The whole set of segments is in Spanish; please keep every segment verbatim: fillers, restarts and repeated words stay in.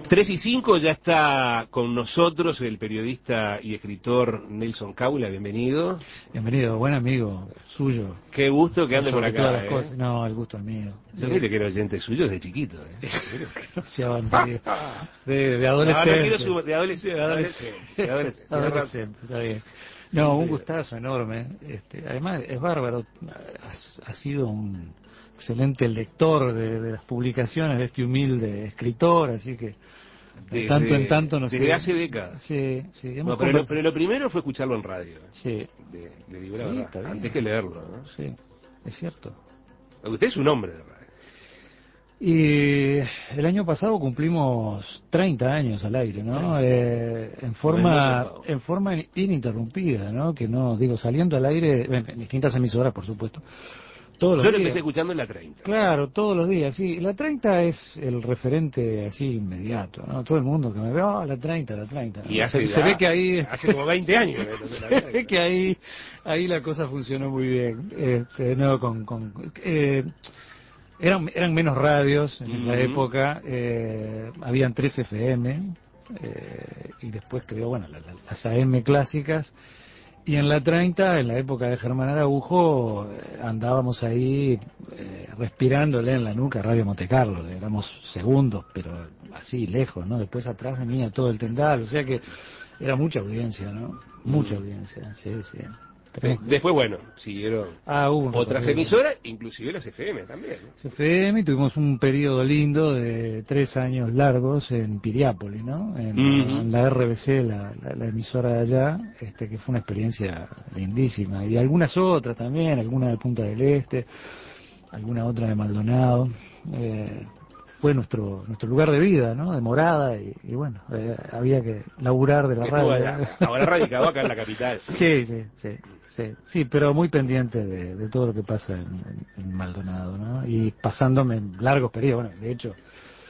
tres y cinco ya está con nosotros el periodista y escritor Nelson Caula, bienvenido. Bienvenido, buen amigo suyo. Qué gusto que ande por Sobre acá. todas las ¿eh? cosas. No, el gusto es mío. Yo mire que era oyente suyo desde chiquito. ¿eh? No se de, de, de adolescente. No, no quiero su, de adolescente. De adolescente, De adolescente, adolescente, está bien. No, sí, un sí. gustazo enorme. Este, además, es bárbaro. Ha, ha sido un excelente lector de, de las publicaciones de este humilde escritor, así que de Desde, tanto en tanto, no sé. desde hace décadas. Sí, sí. No, Hemos pero, lo, convers- pero lo primero fue escucharlo en radio. ¿eh? Sí. Le, le digo la Sí, verdad, está bien. antes que leerlo. ¿no? Sí, es cierto. Usted es un hombre de radio. Y el año pasado cumplimos treinta años al aire, ¿no? Eh, en forma en forma ininterrumpida, ¿no? Que no, digo, saliendo al aire, en distintas emisoras, por supuesto, todos los Yo lo días. empecé escuchando en la treinta. Claro, todos los días, sí. La treinta es el referente así inmediato, ¿no? Todo el mundo que me ve, oh, la treinta, la treinta. ¿no? Y hace, se, se ve que ahí... hace como veinte años. Se ve que ahí, ahí la cosa funcionó muy bien. Este, no, con... con eh, Eran, eran menos radios en esa Uh-huh. época, eh, habían tres F M, eh, y después creó, bueno, la, la, las A M clásicas, y en la treinta, en la época de Germán Araujo, eh, andábamos ahí eh, respirándole en la nuca a Radio Monte Carlo, éramos segundos, pero así, lejos, ¿no? Después atrás venía todo el tendal, o sea que era mucha audiencia, ¿no? Mucha Uh-huh. audiencia, sí, sí. Sí. Después, bueno, siguieron ah, hubo otras emisoras, inclusive las F M también. ¿no? F M, tuvimos un periodo lindo de tres años largos en Piriápolis, ¿no? En, Uh-huh. en la R B C, la, la, la emisora de allá, este, que fue una experiencia lindísima. Y algunas otras también, alguna de Punta del Este, alguna otra de Maldonado. Eh, fue nuestro nuestro lugar de vida, ¿no? De morada, y, y bueno, eh, había que laburar de la radio. Allá, ahora radicado acá en la capital. ¿Sí? Sí, sí, sí, sí, sí, pero muy pendiente de, de todo lo que pasa en, en, en Maldonado, ¿no? Y pasándome largos periodos, bueno, de hecho,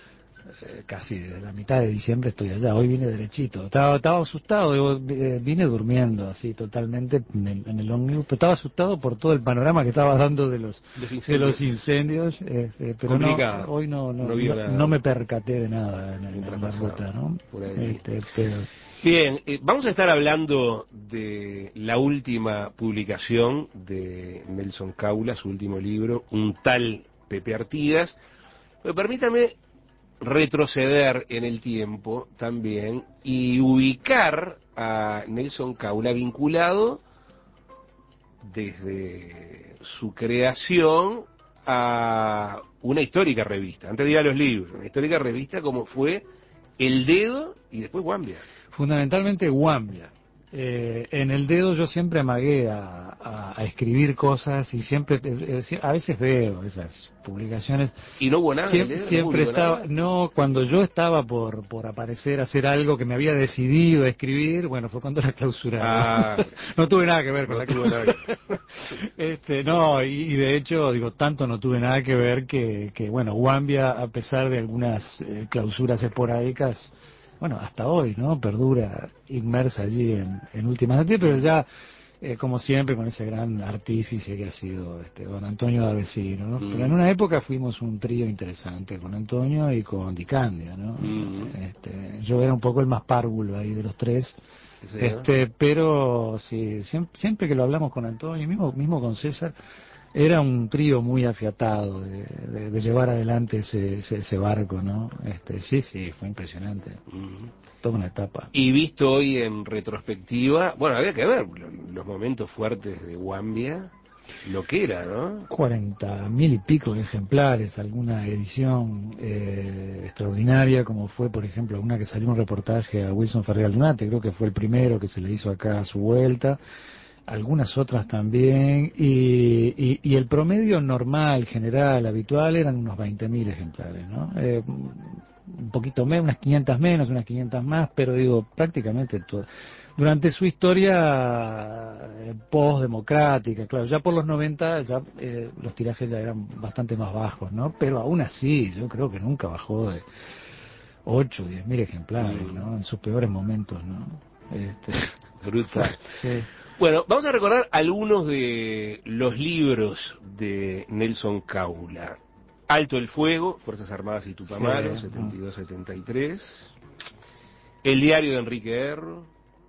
eh, casi desde la mitad de diciembre estoy allá, hoy vine derechito, estaba, estaba asustado, digo, eh, vine durmiendo así totalmente en el, en el ómnibus, pero estaba asustado por todo el panorama que estaba dando de los, los de los incendios, eh, eh, pero no, hoy no, no, no, no, no me percaté de nada en, en, en la ruta, ¿no? Este, pero... Bien, eh, vamos a estar hablando de la última publicación de Nelson Caula, su último libro, Un tal Pepe Artigas. Pero permítame retroceder en el tiempo también y ubicar a Nelson Caula vinculado desde su creación a una histórica revista, antes de ir a los libros, una histórica revista como fue El Dedo y después Guambia. Fundamentalmente Guambia. Eh, en El Dedo yo siempre amagué a, a, a escribir cosas y siempre, eh, a veces veo esas publicaciones. ¿Y no hubo nada? Siempre, ¿No siempre estaba, nada? no, cuando yo estaba por, por aparecer, hacer algo que me había decidido a escribir, bueno, fue cuando la clausuraron. Ah, no tuve nada que ver con no la clausura. este, no, y, y de hecho, digo, tanto no tuve nada que ver que, que bueno, Guambia, a pesar de algunas eh, clausuras esporádicas, bueno, hasta hoy, ¿no? Perdura inmersa allí en, en Últimas Noticias, pero ya, eh, como siempre, con ese gran artífice que ha sido este, don Antonio D'Avesino, ¿no? Mm. Pero en una época fuimos un trío interesante, con Antonio y con Di Candia, ¿no? Mm. Este, yo era un poco el más párvulo ahí de los tres, sí, este, pero sí, siempre, siempre que lo hablamos con Antonio, mismo, mismo con César, era un trío muy afiatado de, de, de llevar adelante ese, ese, ese barco, ¿no? Este, sí, sí, fue impresionante. Uh-huh. Toda una etapa. Y visto hoy en retrospectiva, bueno, había que ver los momentos fuertes de Guambia, lo que era, ¿no? Cuarenta mil y pico de ejemplares, alguna edición eh, extraordinaria, como fue, por ejemplo, una que salió un reportaje a Wilson Ferrer Aldunate, creo que fue el primero que se le hizo acá a su vuelta. Algunas otras también, y, y, y el promedio normal, general, habitual, eran unos veinte mil ejemplares, ¿no? Eh, un poquito menos, unas quinientas menos, unas quinientas más, pero digo, prácticamente todo. Durante su historia eh, post-democrática, claro, ya por los noventa ya eh, los tirajes ya eran bastante más bajos, ¿no? Pero aún así, yo creo que nunca bajó de ocho, diez mil ejemplares, ¿no? En sus peores momentos, ¿no? Este... Brutal. Sí. Bueno, vamos a recordar algunos de los libros de Nelson Caula. Alto el Fuego, Fuerzas Armadas y Tupamaro, Sí. setenta y dos setenta y tres. El diario de Enrique Erro.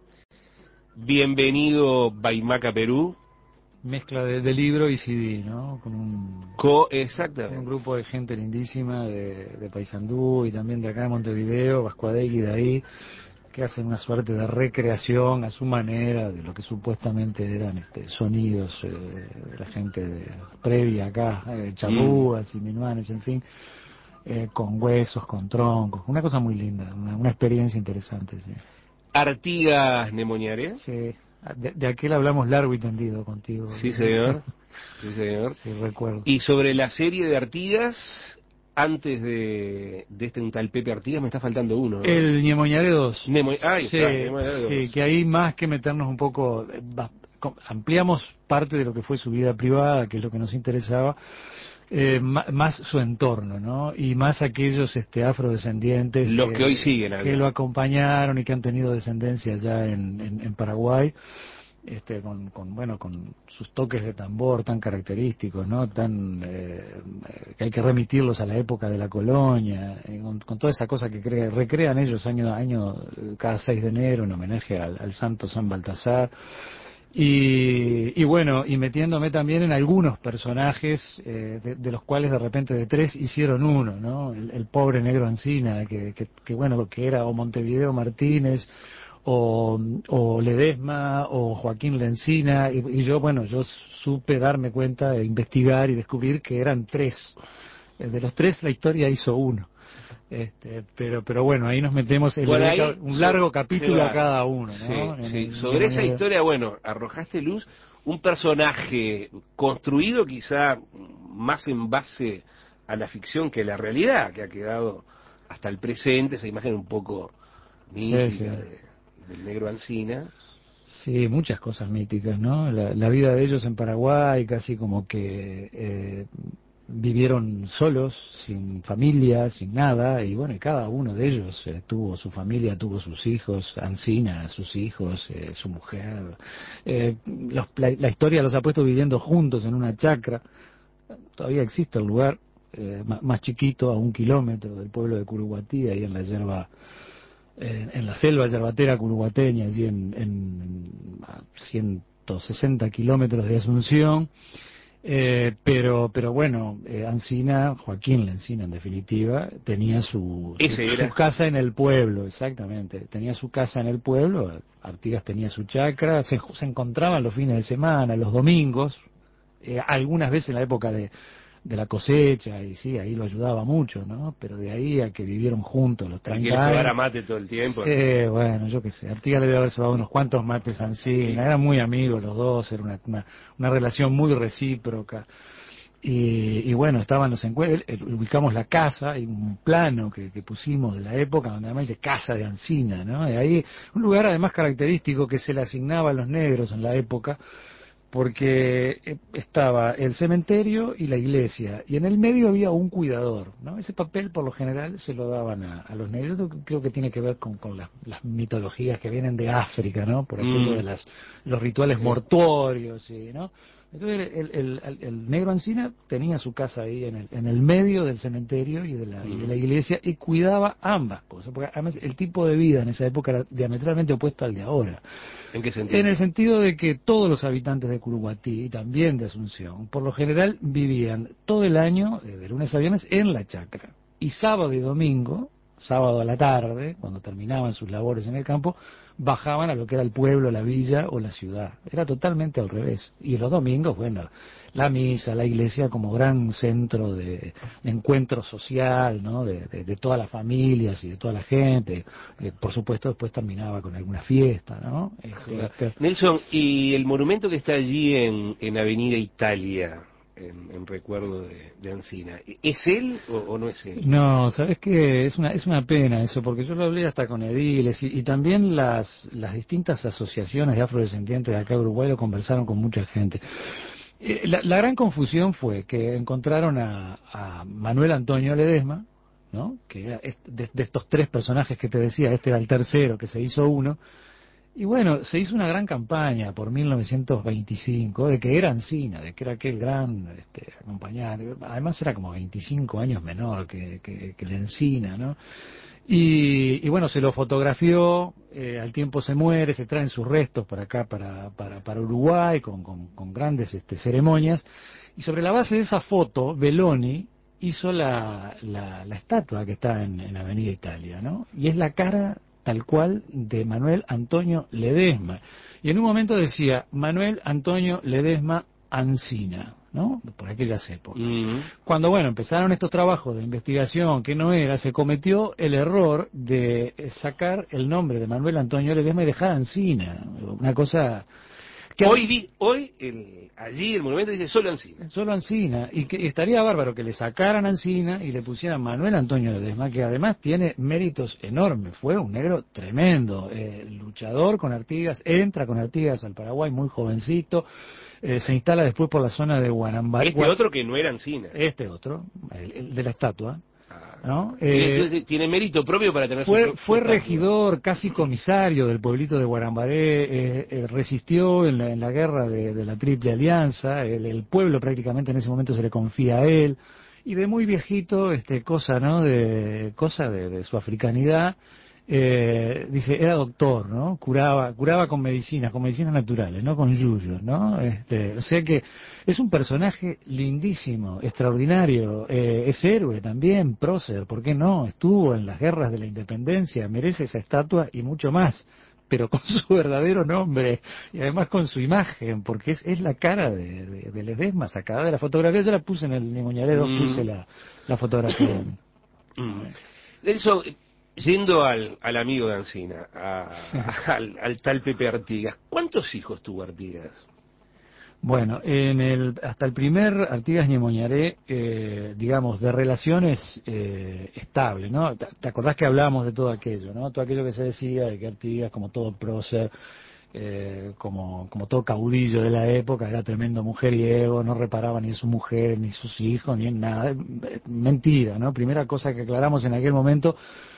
Bienvenido Baimaca, Perú. Mezcla de, de libro y C D, ¿no? Con un, Co con exactamente. un grupo de gente lindísima de, de Paysandú y también de acá de Montevideo, Vascuadegui de ahí, que hacen una suerte de recreación a su manera de lo que supuestamente eran este, sonidos eh, de la gente de, previa acá, eh, charrúas Mm. y minuanes, en fin, eh, con huesos, con troncos, una cosa muy linda, una, una experiencia interesante, sí. Artigas Nemoñaré. Sí, de, de aquel hablamos largo y tendido contigo. Sí, señor. Sí, señor. Sí, recuerdo. Y sobre la serie de Artigas, antes de, de este un tal Pepe Artigas, me está faltando uno, ¿no? El Ñemoñaré dos. Nemo, ahí Sí, está, Nemoñaré sí, dos. que ahí más que meternos un poco, eh, va- com- ampliamos parte de lo que fue su vida privada, que es lo que nos interesaba, eh, ma- más su entorno, ¿no? Y más aquellos este, afrodescendientes Los que hoy que, siguen que acá. lo acompañaron y que han tenido descendencia allá en, en, en Paraguay. Este, con, con bueno con sus toques de tambor tan característicos, no tan eh, que hay que remitirlos a la época de la colonia, eh, con, con toda esa cosa que crea, recrean ellos año a año, eh, cada seis de enero en homenaje al, al santo San Baltasar. Y, y bueno, y metiéndome también en algunos personajes eh, de, de los cuales de repente de tres hicieron uno, ¿no? El, el pobre negro Ancina, que, que, que bueno, que era o Montevideo Martínez, o, o Ledesma, o Joaquín Lencina, y, y yo, bueno, yo supe darme cuenta, e investigar y descubrir que eran tres. Eh, De los tres la historia hizo uno. Este, pero pero bueno, ahí nos metemos, en Por le dedica ahí, un so, largo qué capítulo a bárbaro. cada uno, Sí, ¿no? En sí. el Sobre esa Ñemoñero. historia, bueno, arrojaste luz, un personaje construido quizá más en base a la ficción que a la realidad, que ha quedado hasta el presente, esa imagen un poco Sí, sí. mítica de, del negro Ancina. Sí, muchas cosas míticas, ¿no? La, la vida de ellos en Paraguay, casi como que eh, vivieron solos, sin familia, sin nada, y bueno, y cada uno de ellos eh, tuvo su familia, tuvo sus hijos, Ancina, sus hijos, eh, su mujer. Eh, los- la, la historia los ha puesto viviendo juntos en una chacra. Todavía existe el lugar, eh, ma- más chiquito, a un kilómetro del pueblo de Curuguatí, ahí en la yerba, eh, en la selva yerbatera curuguateña, allí en, en a ciento sesenta kilómetros de Asunción. Eh, pero pero bueno, eh, Ancina, Joaquín Lencina en definitiva, tenía su, su, Ese su era. casa en el pueblo, exactamente, tenía su casa en el pueblo, Artigas tenía su chacra, se, se encontraban los fines de semana, los domingos, eh, algunas veces en la época de, de la cosecha, y sí, ahí lo ayudaba mucho, ¿no? Pero de ahí a que vivieron juntos los El que le treinta cebara años, mate todo el tiempo. sí, bueno, yo qué sé, Artigas le debe haber llevado unos cuantos mates a Ancina, Y, eran muy amigos los dos, era una, una, una relación muy recíproca. Y, y bueno, estaban los encuentros, ubicamos la casa, y un plano que, que pusimos de la época, donde además dice Casa de Ancina, ¿no? Y ahí, un lugar además característico que se le asignaba a los negros en la época, porque eh, estaba el cementerio y la iglesia, y en el medio había un cuidador, ¿no? Ese papel por lo general se lo daban a, a los negros, creo que tiene que ver con, con las, las mitologías que vienen de África, ¿no? Por aquello de mm, las, los rituales sí. mortuorios, y, ¿no? Entonces el, el, el, el negro Ancina tenía su casa ahí en el, en el medio del cementerio y de, la, y de la Mm. iglesia, y cuidaba ambas cosas, porque además el tipo de vida en esa época era diametralmente opuesto al de ahora. ¿En qué En el sentido? sentido de que todos los habitantes de Curuguatí y también de Asunción, por lo general vivían todo el año, eh, de lunes a viernes, en la chacra. Y sábado y domingo, sábado a la tarde, cuando terminaban sus labores en el campo, bajaban a lo que era el pueblo, la villa o la ciudad. Era totalmente al revés. Y los domingos, bueno, la misa, la iglesia como gran centro de, de encuentro social, ¿no? De, de, de todas las familias y de toda la gente. Eh, por supuesto, después terminaba con alguna fiesta, ¿no? Este, Claro. pero- Nelson, ¿y el monumento que está allí en, en Avenida Italia, en, en recuerdo de, de Ancina, es él o, o no es él? no, ¿sabes qué? Es una, es una pena eso, porque yo lo hablé hasta con ediles y, y también las, las distintas asociaciones de afrodescendientes de acá de Uruguay lo conversaron con mucha gente. Eh, la, la gran confusión fue que encontraron a, a Manuel Antonio Ledesma, ¿no? Que era est- de, de estos tres personajes que te decía, este era el tercero que se hizo uno, Y bueno, se hizo una gran campaña por mil novecientos veinticinco de que era Encina, de que era aquel gran este, acompañante. Además era como veinticinco años menor que, que, que la Encina, ¿no? Y, y bueno, se lo fotografió, eh, al tiempo se muere, se traen sus restos para acá, para, para, para Uruguay, con, con, con grandes este, ceremonias. Y sobre la base de esa foto, Belloni hizo la, la, la estatua que está en, en Avenida Italia, ¿no? Y es la cara tal cual de Manuel Antonio Ledesma. Y en un momento decía Manuel Antonio Ledesma Ancina, ¿no? Por aquellas épocas. Mm. Cuando, bueno, empezaron estos trabajos de investigación que no era, se cometió el error de sacar el nombre de Manuel Antonio Ledesma y dejar Ancina. Una cosa que Hoy, di, hoy el, allí el monumento dice solo Encina. solo Ancina, y que estaría bárbaro que le sacaran Ancina y le pusieran Manuel Antonio Ledesma, que además tiene méritos enormes, fue un negro tremendo, eh, luchador con Artigas, entra con Artigas al Paraguay muy jovencito, eh, se instala después por la zona de Guanambar. Este otro que no era Encina. Este otro, el, el de la estatua, ¿no? Tiene, Eh, tiene mérito propio para tener fue, su, su fue estatua. regidor, casi comisario del pueblito de Guarambaré, eh, eh, resistió en la, en la guerra de, de la Triple Alianza, el, el pueblo prácticamente en ese momento se le confía a él, y de muy viejito, este, cosa, ¿no? De, cosa de, de su africanidad, eh, dice, era doctor, ¿no? Curaba, curaba con medicinas, con medicinas naturales, no con yuyos, ¿no? Este, o sea que es un personaje lindísimo, extraordinario, eh, es héroe también, prócer, ¿por qué no? Estuvo en las guerras de la independencia, merece esa estatua y mucho más, pero con su verdadero nombre y además con su imagen, porque es, es la cara de, de, de Ledesma sacada de la fotografía. Yo la puse en el Nimuñaredo, Mm. puse la, la fotografía. Mm. Nelson, yendo al, al amigo de Ancina, a, al, al tal Pepe Artigas, ¿cuántos hijos tuvo Artigas? Bueno, en el, hasta el primer Artigas Ñemoñaré, eh, digamos, de relaciones eh, estables, ¿no? ¿Te te acordás que hablábamos de todo aquello, ¿no? Todo aquello que se decía de que Artigas, como todo prócer, eh, como, como todo caudillo de la época, era tremendo mujeriego, no reparaba ni en su mujer, ni en sus hijos, ni en nada. Mentira, ¿no? Primera cosa que aclaramos en aquel momento.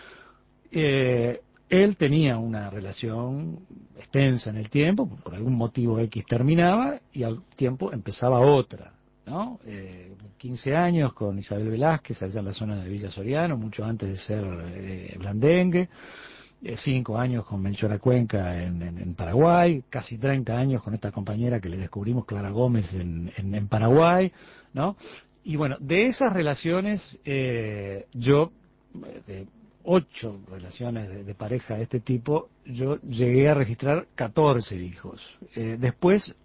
Eh, él tenía una relación extensa en el tiempo, por algún motivo X terminaba y al tiempo empezaba otra, ¿no? Eh, quince años con Isabel Velázquez allá en la zona de Villa Soriano, mucho antes de ser eh, blandengue, eh, cinco años con Melchora Cuenca en, en, en Paraguay, casi treinta años con esta compañera que le descubrimos, Clara Gómez, en, en, en Paraguay, ¿no? Y bueno, de esas relaciones eh, yo... Eh, ocho relaciones de, de pareja de este tipo, yo llegué a registrar catorce hijos. Eh, después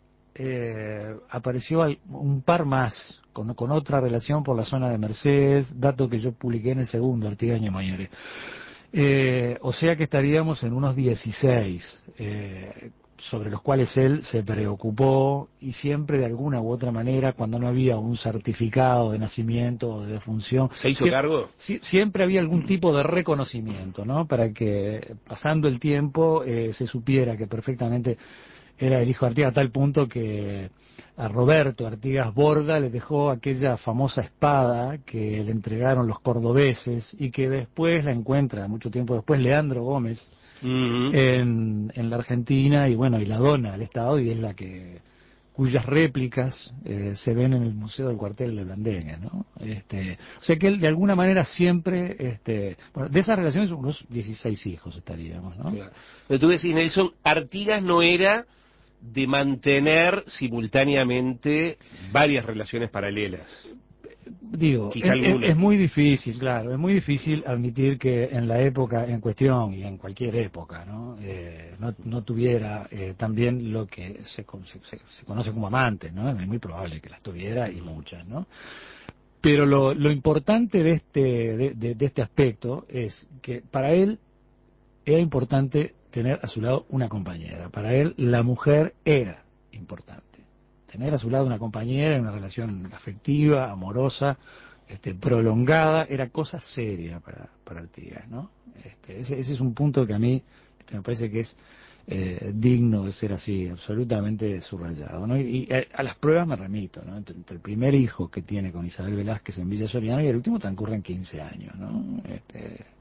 eh, apareció al- un par más, con, con otra relación por la zona de Mercedes, dato que yo publiqué en el segundo Artigas Ñemoñaré. Eh, o sea que estaríamos en unos dieciséis, eh, sobre los cuales él se preocupó y siempre de alguna u otra manera, cuando no había un certificado de nacimiento o de defunción, ¿Se hizo sie- cargo? sie- siempre había algún tipo de reconocimiento, ¿no? Para que pasando el tiempo eh, se supiera que perfectamente era el hijo de Artigas, a tal punto que a Roberto Artigas Borda le dejó aquella famosa espada que le entregaron los cordobeses y que después la encuentra, mucho tiempo después, Leandro Gómez Mm-hmm. en, en la Argentina, y bueno, y la dona al Estado, y es la que cuyas réplicas eh, se ven en el Museo del Cuartel de Blandengue, ¿no? Este, o sea que él de alguna manera siempre, este, bueno, de esas relaciones unos dieciséis hijos estaríamos, ¿no? Claro. Pero tú decís, Nelson, Artigas no era de mantener simultáneamente varias relaciones paralelas. Digo, Quizá es, es- alguna. es muy difícil, claro, es muy difícil admitir que en la época en cuestión y en cualquier época, ¿no? Eh, no, no tuviera eh, también lo que se, con- se, se- se conoce como amantes, ¿no? Es muy probable que las tuviera y muchas, ¿no? Pero lo, lo importante de este, de, de- de este aspecto es que para él era importante tener a su lado una compañera. Para él la mujer era importante. Tener a su lado una compañera en una relación afectiva, amorosa, este, prolongada, era cosa seria para, para Artigas, ¿no? Este, ese, ese es un punto que a mí este, me parece que es eh, digno de ser así, absolutamente subrayado, ¿no? Y, y a, a las pruebas me remito, ¿no? Entre, entre el primer hijo que tiene con Isabel Velázquez en Villa Soriano y el último transcurren quince años, ¿no? Este,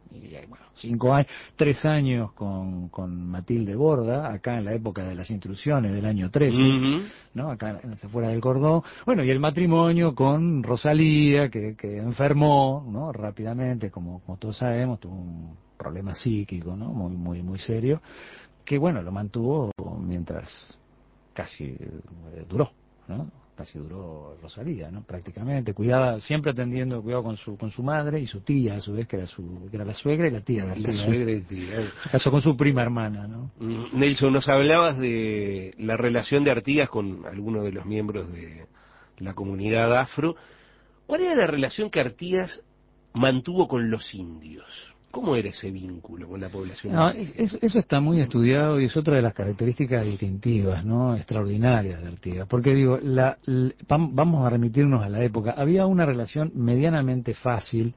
y bueno, cinco años, tres años con, con Matilde Borda, acá en la época de las instrucciones del año trece, uh-huh. ¿no? Acá en afuera del Cordón, bueno, y el matrimonio con Rosalía, que, que enfermó, ¿no? Rápidamente, como, como todos sabemos, tuvo un problema psíquico, ¿no? Muy, muy, muy serio, que bueno, lo mantuvo mientras casi eh, duró, ¿no? Casi duró Rosalía, ¿no? Prácticamente, cuidaba, siempre atendiendo, cuidado con su con su madre y su tía, a su vez, que era su que era la suegra y la tía de la tía, suegra ¿eh? y tía. Se casó con su prima hermana, ¿no? Nelson, nos hablabas de la relación de Artigas con algunos de los miembros de la comunidad afro. ¿Cuál era la relación que Artigas mantuvo con los indios? ¿Cómo era ese vínculo con la población No, indígena? es, eso está muy estudiado y es otra de las características distintivas, ¿no? Extraordinarias de Artigas. Porque digo, la, la, vamos a remitirnos a la época. Había una relación medianamente fácil,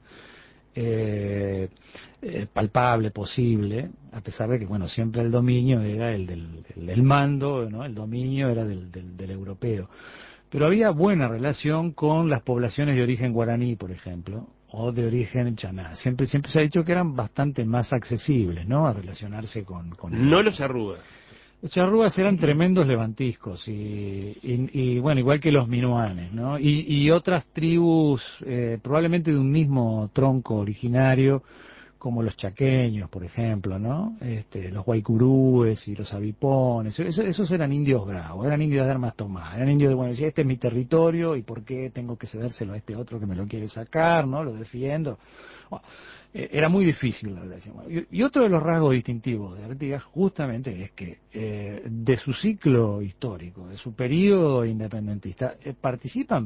eh, eh, palpable, posible, a pesar de que, bueno, siempre el dominio era el del el, el mando, ¿no? El dominio era del, del, del europeo. Pero había buena relación con las poblaciones de origen guaraní, por ejemplo, o de origen chaná. Siempre siempre se ha dicho que eran bastante más accesibles, ¿no? A relacionarse con... con no los charrúas. Los charrúas eran tremendos levantiscos y, y, y bueno, igual que los minuanes, ¿no? Y, y otras tribus, eh, probablemente de un mismo tronco originario, como los chaqueños, por ejemplo, ¿no? Este, los guaycurúes y los avipones, esos, esos eran indios bravos, eran indios de armas tomadas, eran indios de, bueno, si este es mi territorio y por qué tengo que cedérselo a este otro que me lo quiere sacar, ¿no? Lo defiendo. Bueno, eh, era muy difícil la relación. Y, y otro de los rasgos distintivos de Artigas justamente es que eh, de su ciclo histórico, de su periodo independentista, eh, participan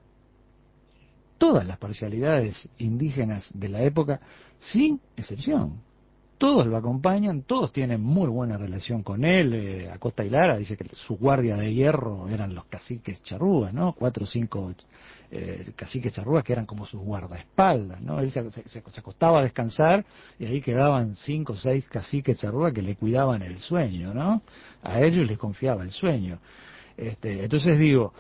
todas las parcialidades indígenas de la época, sin excepción. Todos lo acompañan, todos tienen muy buena relación con él. Eh, Acosta y Lara dice que su guardia de hierro eran los caciques charrúas, ¿no? Cuatro o cinco eh, caciques charrúas que eran como sus guardaespaldas, ¿no? Él se, se, se acostaba a descansar y ahí quedaban cinco o seis caciques charrúas que le cuidaban el sueño, ¿no? A ellos les confiaba el sueño. Este, entonces digo,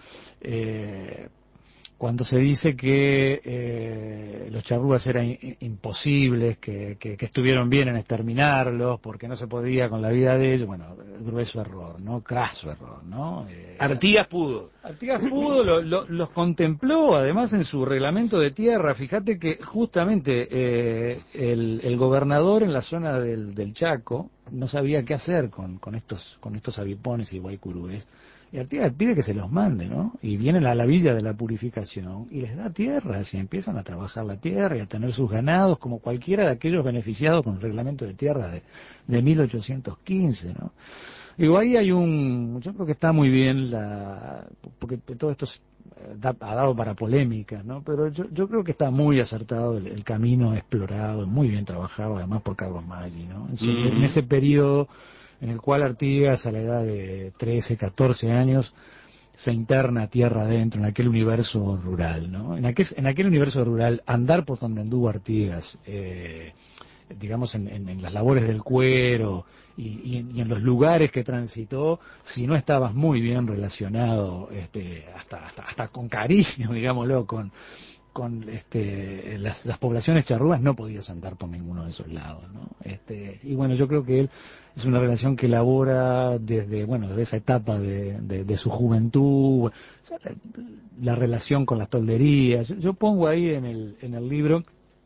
eh, cuando se dice que eh, los charrúas eran in, imposibles, que, que, que estuvieron bien en exterminarlos, porque no se podía con la vida de ellos, bueno, grueso error, ¿no? Craso error, ¿no? Eh, Artigas pudo. Artigas pudo, lo, lo, los contempló, además en su reglamento de tierra. Fíjate que justamente eh, el, el gobernador en la zona del, del Chaco no sabía qué hacer con, con estos con estos avipones y guaycurúes. Y Artigas pide que se los mande, ¿no? Y vienen a la villa de la purificación y les da tierras y empiezan a trabajar la tierra y a tener sus ganados como cualquiera de aquellos beneficiados con el reglamento de tierra de, de mil ochocientos quince, ¿no? Digo, ahí hay un... Yo creo que está muy bien la... Porque todo esto da, ha dado para polémicas, ¿no? Pero yo, yo creo que está muy acertado el, el camino explorado, muy bien trabajado, además por Carlos Maggi, ¿no? En, su, uh-huh. en ese periodo en el cual Artigas, a la edad de trece, catorce años, se interna tierra adentro, en aquel universo rural, ¿no? En aquel, en aquel universo rural, andar por donde anduvo Artigas, eh, digamos, en, en, en las labores del cuero y, y, y en los lugares que transitó, si no estabas muy bien relacionado, este, hasta, hasta, hasta con cariño, digámoslo, con con este, las, las poblaciones charrúas, no podías andar por ninguno de esos lados, ¿no? Este, y bueno, yo creo que él es una relación que elabora desde, bueno, desde esa etapa de, de, de su juventud, o sea, la, la relación con las tolderías. Yo, yo pongo ahí en el, en el libro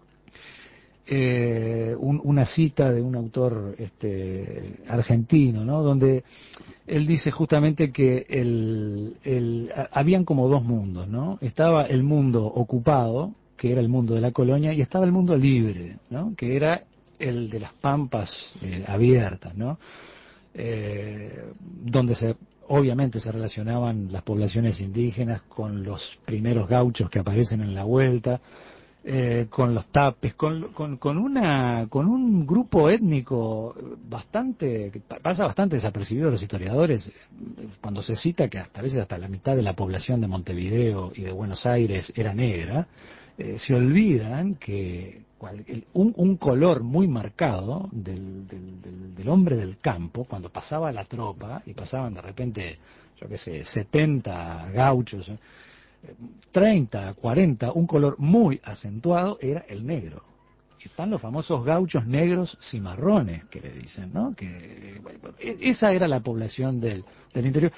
eh, un, una cita de un autor este, argentino, ¿no? Donde él dice justamente que el, el, habían como dos mundos, ¿no? Estaba el mundo ocupado, que era el mundo de la colonia, y estaba el mundo libre, ¿no? Que era el de las pampas eh, abiertas, ¿no? Eh, donde se obviamente se relacionaban las poblaciones indígenas con los primeros gauchos que aparecen en la vuelta, eh, con los tapes, con, con, con una con un grupo étnico bastante que pasa bastante desapercibido a los historiadores cuando se cita que hasta a veces hasta la mitad de la población de Montevideo y de Buenos Aires era negra. Eh, se olvidan que cual, el, un, un color muy marcado del, del, del, del hombre del campo cuando pasaba la tropa y pasaban de repente yo qué sé setenta gauchos, treinta, cuarenta, un color muy acentuado era el negro. están los famosos gauchos negros cimarrones, que le dicen, ¿no? Que esa era la población del, del interior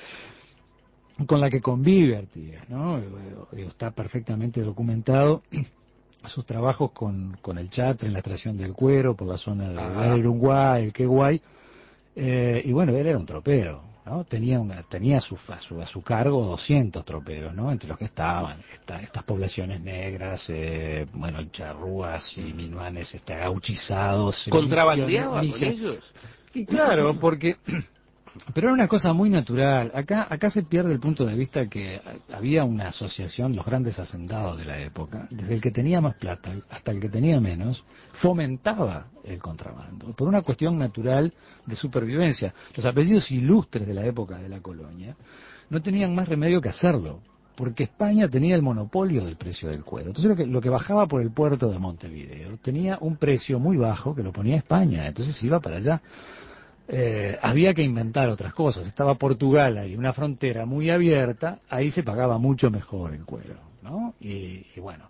con la que convive Artigas, ¿no? Está perfectamente documentado sus trabajos con, con el Chatre en la extracción del cuero por la zona del Uruguay, el Queguay, eh, y bueno, él era un tropero, ¿no? Tenía una, tenía a su, a su, a su cargo doscientos troperos, ¿no? Entre los que estaban esta, estas poblaciones negras, eh, bueno, charrúas y minuanes este, agauchizados. ¿Contrabandeaba con ellos? Y claro, porque... Pero era una cosa muy natural. Acá acá se pierde el punto de vista que había una asociación, los grandes hacendados de la época, desde el que tenía más plata hasta el que tenía menos, fomentaba el contrabando, por una cuestión natural de supervivencia. Los apellidos ilustres de la época de la colonia no tenían más remedio que hacerlo, porque España tenía el monopolio del precio del cuero. Entonces lo que, lo que bajaba por el puerto de Montevideo tenía un precio muy bajo que lo ponía España, entonces iba para allá. Eh, había que inventar otras cosas. Estaba Portugal ahí, una frontera muy abierta, ahí se pagaba mucho mejor el cuero, ¿no? Y, y bueno,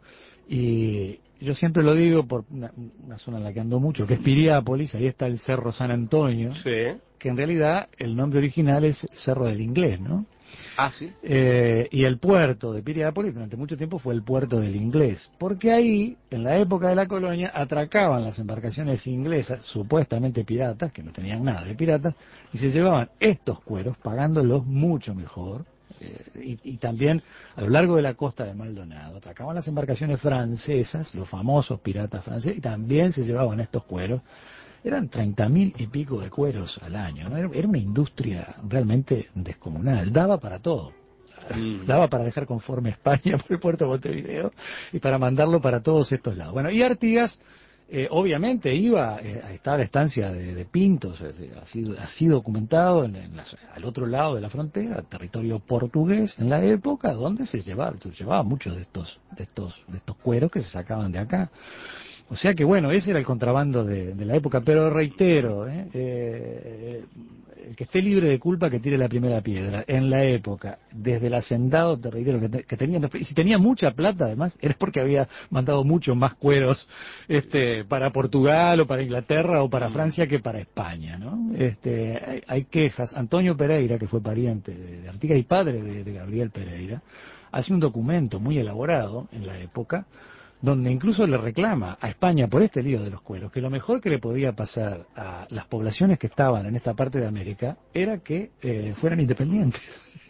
y yo siempre lo digo por una, una zona en la que ando mucho, que es Piriápolis, ahí está el Cerro San Antonio, sí, que en realidad el nombre original es Cerro del Inglés, ¿no? Ah, sí. Eh, y el puerto de Piriápolis durante mucho tiempo fue el puerto del Inglés, porque ahí, en la época de la colonia, atracaban las embarcaciones inglesas, supuestamente piratas, que no tenían nada de piratas, y se llevaban estos cueros pagándolos mucho mejor. Eh, y, y también a lo largo de la costa de Maldonado atracaban las embarcaciones francesas, los famosos piratas franceses, y también se llevaban estos cueros. Eran treinta mil y pico de cueros al año, ¿no? Era, era una industria realmente descomunal, daba para todo. Mm. Daba para dejar conforme España por el puerto de Montevideo y para mandarlo para todos estos lados. Bueno, y Artigas, eh, obviamente, iba eh, a estar a la estancia de, de Pintos, eh, así, así documentado en, en la, al otro lado de la frontera, territorio portugués en la época, donde se llevaba, se llevaba muchos de estos, de estos, de estos cueros que se sacaban de acá. O sea que bueno, ese era el contrabando de, de la época, pero reitero, ¿eh? Eh, el que esté libre de culpa que tire la primera piedra. En la época, desde el hacendado, te reitero, que, te, que tenía, y si tenía mucha plata además, era porque había mandado muchos más cueros este, para Portugal o para Inglaterra o para Francia que para España, ¿no? Este, hay, hay quejas. Antonio Pereira, que fue pariente de, de Artigas y padre de, de Gabriel Pereira, hace un documento muy elaborado en la época, donde incluso le reclama a España por este lío de los cueros, que lo mejor que le podía pasar a las poblaciones que estaban en esta parte de América era que eh, fueran independientes.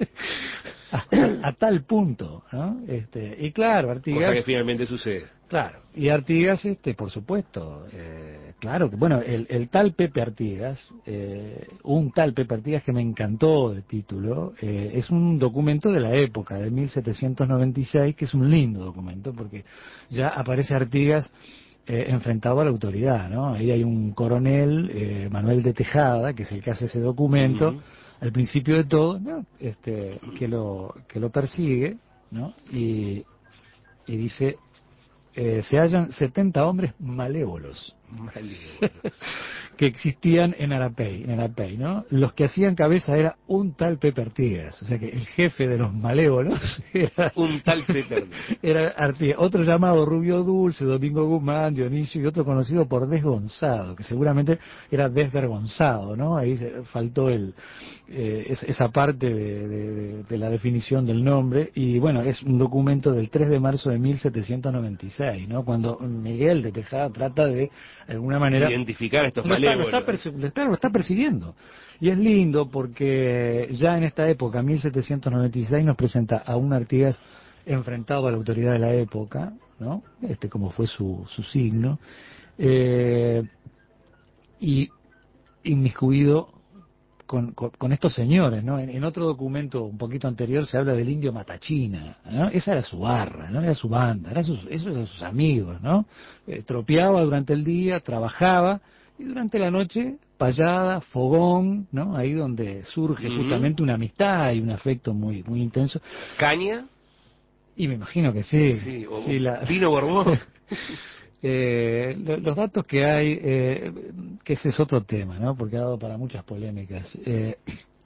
a, a, a tal punto, ¿no? Este, y claro, Artigas... Cosa que finalmente sucede. Claro, y Artigas, este, por supuesto, eh, claro que, bueno, el, el tal Pepe Artigas, eh, un tal Pepe Artigas que me encantó de título, eh, es un documento de la época, de mil setecientos noventa y seis, que es un lindo documento, porque ya aparece Artigas eh, enfrentado a la autoridad, ¿no? Ahí hay un coronel, eh, Manuel de Tejada, que es el que hace ese documento, uh-huh. al principio de todo, ¿no? este, que lo que lo persigue, ¿no? Y, y dice... Eh, se hallan setenta hombres malévolos, malévolos. que existían en Arapey, en Arapey, ¿no? Los que hacían cabeza era un tal Pepe Artigas, o sea que el jefe de los malévolos era un tal Pepe Artigas. Era Artigas, otro llamado Rubio Dulce, Domingo Guzmán, Dionisio y otro conocido por Desgonzado, que seguramente era desvergonzado, ¿no? Ahí faltó el eh, esa parte de, de, de la definición del nombre, y bueno, es un documento del tres de marzo de mil setecientos noventa y seis, ¿no? Cuando Miguel de Tejada trata de, de alguna manera, identificar a estos lo malévolos. Está, lo, está perci- claro, lo está persiguiendo. Y es lindo porque ya en esta época, mil setecientos noventa y seis, nos presenta a un Artigas enfrentado a la autoridad de la época, ¿no? Este, como fue su, su signo, eh, y inmiscuido Con, con, con estos señores, ¿no? En, en otro documento un poquito anterior se habla del indio Matachina, ¿no? Esa era su barra, ¿no? Era su banda, eran sus, esos eran sus amigos, ¿no? Eh, tropeaba durante el día, trabajaba, y durante la noche, payada, fogón, ¿no? Ahí donde surge uh-huh. justamente una amistad y un afecto muy, muy intenso. ¿Caña? Y me imagino que sí. Sí, o sí la... vino Borbón. Eh, los datos que hay, eh, que ese es otro tema, ¿no? Porque ha dado para muchas polémicas. Eh,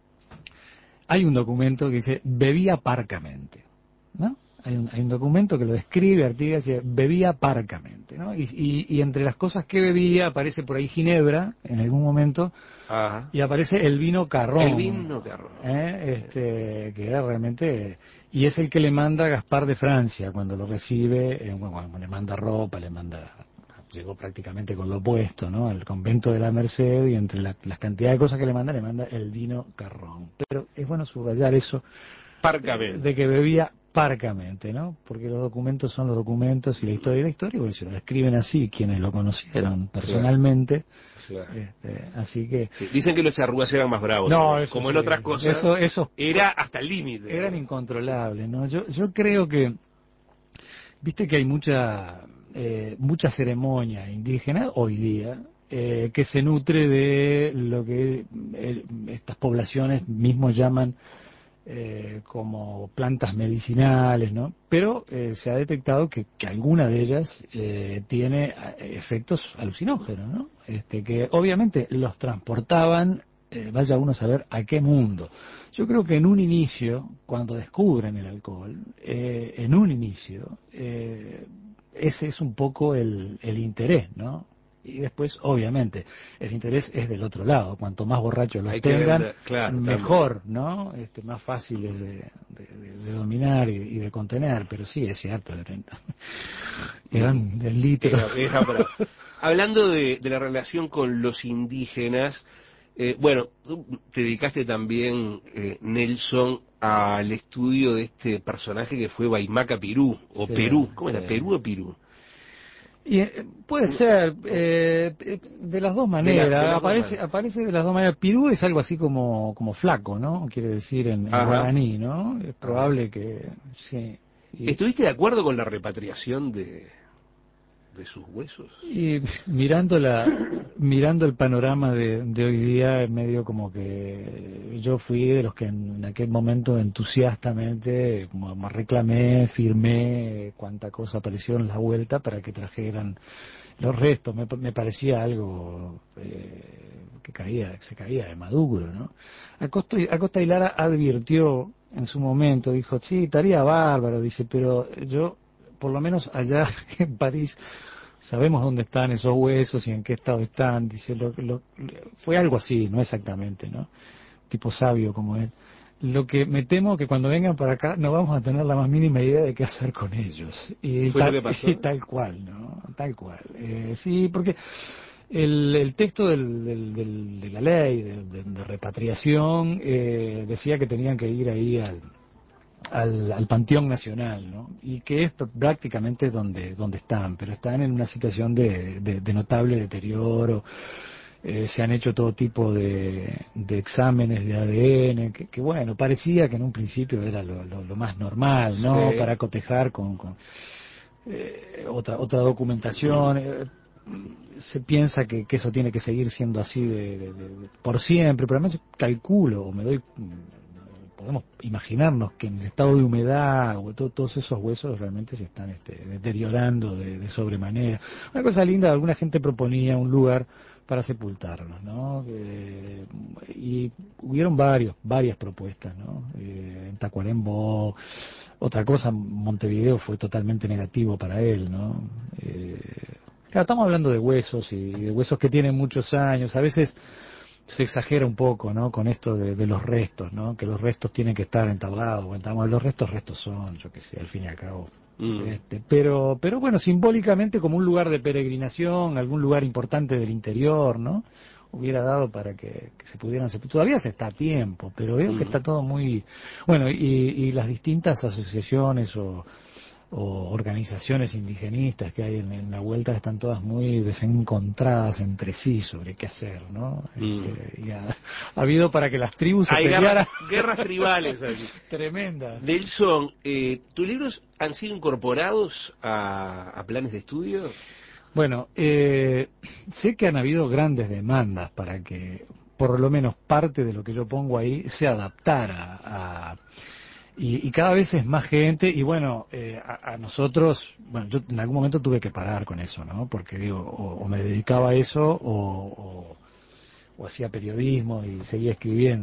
hay un documento que dice bebía parcamente, ¿no? Hay un, hay un documento que lo describe Artigas y dice bebía parcamente. este, ¿no? Y, y, y entre las cosas que bebía aparece por ahí ginebra en algún momento. Ajá. Y aparece el vino Carrón. El vino Carrón. ¿eh? Este, que era realmente... Y es el que le manda a Gaspar de Francia cuando lo recibe, eh, bueno, le manda ropa, le manda... Llegó prácticamente con lo opuesto, ¿no? Al convento de la Merced, y entre la, las cantidades de cosas que le manda, le manda el vino Carrón. Pero es bueno subrayar eso. Parcamente. De que bebía parcamente, ¿no? Porque los documentos son los documentos y la historia es la historia, porque se lo describen así quienes lo conocieron personalmente. Claro. Claro. Este, así que... Sí, dicen que los charrúas eran más bravos. No, eso como sí, en otras cosas. Eso, eso era hasta el límite. Eran incontrolables, ¿no? Yo, yo creo que... Viste que hay mucha, eh, mucha ceremonia indígena hoy día, eh, que se nutre de lo que eh, estas poblaciones mismos llaman eh, como plantas medicinales, ¿no? Pero eh, se ha detectado que, que alguna de ellas eh, tiene efectos alucinógenos, ¿no? Este, que obviamente los transportaban, eh, vaya uno a saber a qué mundo. Yo creo que en un inicio, cuando descubren el alcohol, eh, en un inicio, eh, ese es un poco el, el interés, ¿no? Y después, obviamente, el interés es del otro lado. Cuanto más borrachos los tengan, de, claro, mejor, también. ¿no? Este, más fáciles de, de, de, de dominar y, y de contener. Pero sí, es cierto, eran, eran el litro. Era, era para... Hablando de, de la relación con los indígenas, eh, bueno, tú te dedicaste también, eh, Nelson, al estudio de este personaje que fue Baimaca Pirú, o sí, Perú. ¿Cómo sí. era? ¿Perú o Pirú? Y eh, puede ser eh, de las dos maneras, de la, de las aparece, dos maneras. aparece de las dos maneras. Pirú es algo así como como flaco, ¿no? Quiere decir en, en guaraní, ¿no? Es probable Ajá. que sí. Y, ¿estuviste de acuerdo con la repatriación de, de sus huesos? Y mirando la mirando el panorama de, de hoy día, es medio como que yo fui de los que en aquel momento entusiastamente como reclamé, firmé cuánta cosa apareció en la vuelta para que trajeran los restos. Me, me parecía algo eh, que caía, que se caía de maduro, ¿no? Acosta, Acosta y Lara advirtió en su momento, dijo, sí, estaría bárbaro, dice, pero yo, por lo menos allá en París, sabemos dónde están esos huesos y en qué estado están, dice, lo, lo, fue algo así, no exactamente, ¿no? Tipo sabio como él. Lo que me temo que cuando vengan para acá no vamos a tener la más mínima idea de qué hacer con ellos. Y, ¿Fue tal, lo que pasó? y tal cual, ¿no? Tal cual. Eh, sí, porque el, el texto del, del, del, de la ley de, de, de repatriación eh, decía que tenían que ir ahí al... Al, al Panteón Nacional, ¿no? Y que es prácticamente donde donde están, pero están en una situación de, de, de notable deterioro. Eh, se han hecho todo tipo de, de exámenes de A D N, que, que bueno, parecía que en un principio era lo, lo, lo más normal, ¿no? Sí. Para cotejar con, con eh, otra otra documentación. Eh, se piensa que, que eso tiene que seguir siendo así de, de, de, de, por siempre, pero además calculo, o me doy... podemos imaginarnos que en el estado de humedad o todo, todos esos huesos realmente se están este, deteriorando de, de sobremanera. Una cosa linda, alguna gente proponía un lugar para sepultarlos, ¿no? Eh, y hubieron varios, varias propuestas, ¿no? Eh, en Tacuarembó, otra cosa, Montevideo fue totalmente negativo para él, ¿no? Eh, claro, estamos hablando de huesos y de huesos que tienen muchos años, a veces se exagera un poco, ¿no? Con esto de, de los restos, ¿no? Que los restos tienen que estar entablados. Bueno, los restos, restos son, yo qué sé, al fin y al cabo. Mm. Este, pero, pero bueno, simbólicamente como un lugar de peregrinación, algún lugar importante del interior, ¿no? Hubiera dado para que, que se pudieran sepultar. Todavía se está a tiempo, pero veo mm. que está todo muy... Bueno, y, y las distintas asociaciones o... o organizaciones indigenistas que hay en, en la vuelta están todas muy desencontradas entre sí sobre qué hacer, ¿no? Mm. Este, y ha, ha habido para que las tribus se hay pelearan. Guerras, guerras tribales aquí. Tremendas. Nelson, eh, ¿tus libros han sido incorporados a, a planes de estudio? Bueno, eh, sé que han habido grandes demandas para que por lo menos parte de lo que yo pongo ahí se adaptara a... Y, y cada vez es más gente, y bueno, eh, a, a nosotros, bueno, yo en algún momento tuve que parar con eso, ¿no? Porque digo, o, o me dedicaba a eso, o, o, o hacía periodismo y seguía escribiendo.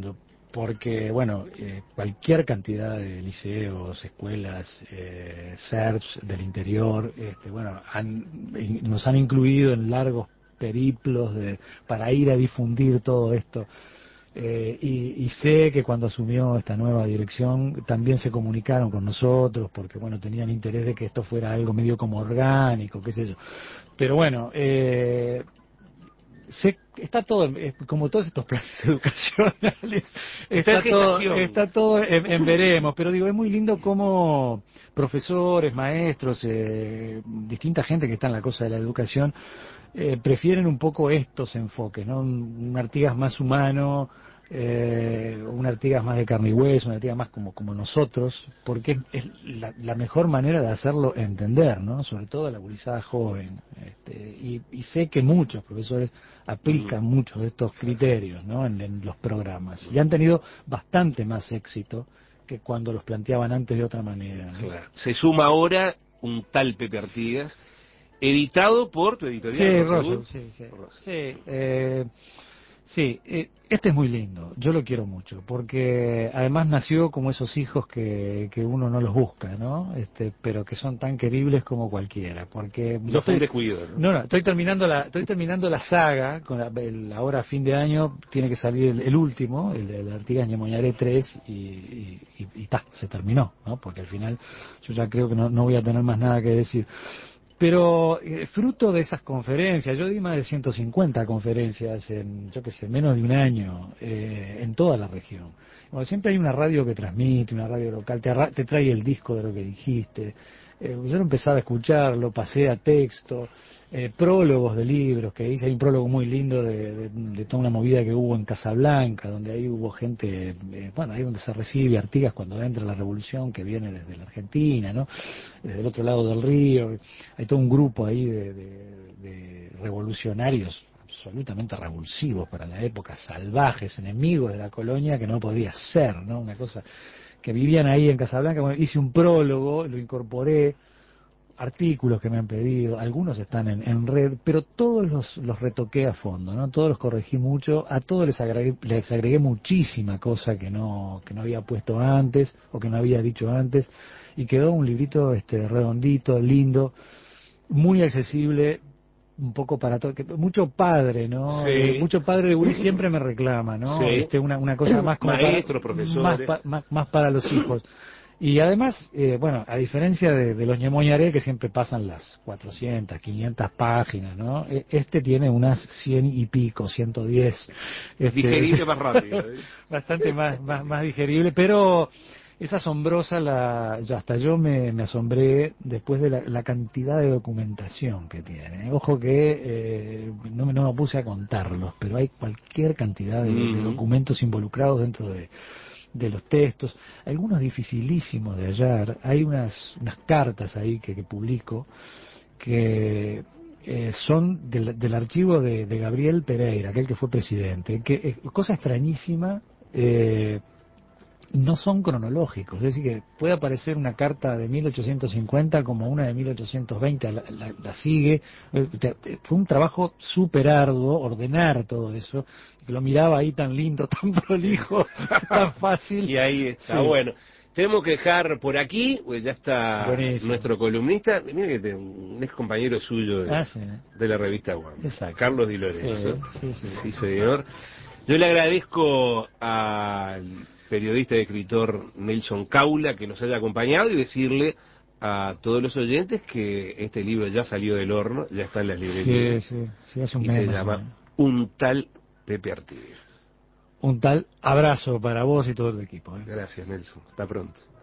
porque, bueno, eh, cualquier cantidad de liceos, escuelas, eh, S E R Ps del interior, este, bueno, han, nos han incluido en largos periplos de, para ir a difundir todo esto. Eh, y, y sé que cuando asumió esta nueva dirección también se comunicaron con nosotros porque bueno tenían interés de que esto fuera algo medio como orgánico, qué sé yo. Pero bueno, eh, sé, está todo, eh, como todos estos planes educacionales, Está está en todo, gestación. está todo en, en veremos, pero digo, es muy lindo como profesores, maestros, eh, distinta gente que está en la cosa de la educación, eh, prefieren un poco estos enfoques, ¿no? Un, un Artigas más humano, eh, un Artigas más de carne y hueso, un Artigas más como, como nosotros, porque es, es la, la mejor manera de hacerlo entender, ¿no? Sobre todo a la gurizada joven. Este, y, y sé que muchos profesores aplican Mm. muchos de estos criterios, ¿no? En, en los programas. Y han tenido bastante más éxito que cuando los planteaban antes de otra manera, ¿no? Claro. Se suma ahora un tal Pepe Artigas, editado por tu Sí, editorial, Roger, Rosewood. sí, sí. Rosewood. Sí, eh, sí, eh, este es muy lindo, yo lo quiero mucho, porque además nació como esos hijos que, que uno no los busca, ¿no? Este, pero que son tan queribles como cualquiera, porque yo No fue un estoy, descuido, ¿no? no, no, estoy terminando la, estoy terminando la saga, con la, el, ahora a fin de año tiene que salir el, el último, el de Artigas Ñemoñaré tres, y, y, y, y ta, se terminó, ¿no? Porque al final yo ya creo que no, no voy a tener más nada que decir. Pero eh, fruto de esas conferencias, yo di más de ciento cincuenta conferencias en, yo qué sé, menos de un año, eh, en toda la región. Bueno, siempre hay una radio que transmite, una radio local, te, arra- te trae el disco de lo que dijiste. Eh, yo lo empezaba a escuchar, lo pasé a texto, eh, prólogos de libros que hice. Hay un prólogo muy lindo de, de- de toda una movida que hubo en Casablanca, donde ahí hubo gente, eh, bueno, ahí donde se recibe Artigas cuando entra la revolución que viene desde la Argentina, ¿no? Desde el otro lado del río. Hay todo un grupo ahí de, de- de revolucionarios absolutamente revulsivos para la época, salvajes, enemigos de la colonia, que no podía ser, ¿no? Una cosa que vivían ahí en Casablanca. Bueno, hice un prólogo, lo incorporé, artículos que me han pedido, algunos están en, en red, pero todos los, los retoqué a fondo, ¿no? Todos los corregí mucho, a todos les agregué, les agregué muchísima cosa que no, que no había puesto antes o que no había dicho antes, y quedó un librito este redondito, lindo, muy accesible, un poco para todo, que mucho padre, ¿no? Eh, Sí, mucho padre de Willy siempre me reclama, ¿no? sí. Este, una, una cosa más como para, Maestros, más, profesores. pa- más, más para los hijos. Y además, eh, bueno, a diferencia de, de los Ñemoñaré, que siempre pasan las cuatrocientas, quinientas páginas, ¿no? E- Este tiene unas cien y pico, ciento diez. Este, Digerible más rápido, ¿eh? bastante más, más, más digerible, pero es asombrosa la, yo hasta yo me, me asombré después de la, la cantidad de documentación que tiene. Ojo que eh, no, me, no me puse a contarlos, pero hay cualquier cantidad de, de Mm. documentos involucrados dentro de, de los textos, algunos dificilísimos de hallar. Hay unas, unas cartas ahí que, que publico que eh, son del, del archivo de, de Gabriel Pereira, aquel que fue presidente, que es cosa extrañísima. eh, no son cronológicos, es decir, que puede aparecer una carta de mil ochocientos cincuenta como una de mil ochocientos veinte, la, la- la sigue. Eh, te- te- Fue un trabajo súper arduo ordenar todo eso, que lo miraba ahí tan lindo, tan prolijo, tan fácil. Y ahí está, Sí, bueno. Tenemos que dejar por aquí, pues ya está buenísimo. nuestro columnista, mire que te- un ex compañero suyo de, Ah, sí, de la revista Guam, exacto. Carlos Di Sí, Lorenzo. sí, sí. Sí, señor. Yo le agradezco al periodista y escritor Nelson Caula que nos haya acompañado y decirle a todos los oyentes que este libro ya salió del horno, ya está en las Sí, librerías sí, sí, hace un y se mes más o llama menos. Un tal Pepe Artigas. Un tal abrazo para vos y todo tu equipo. ¿eh? Gracias, Nelson. Hasta pronto.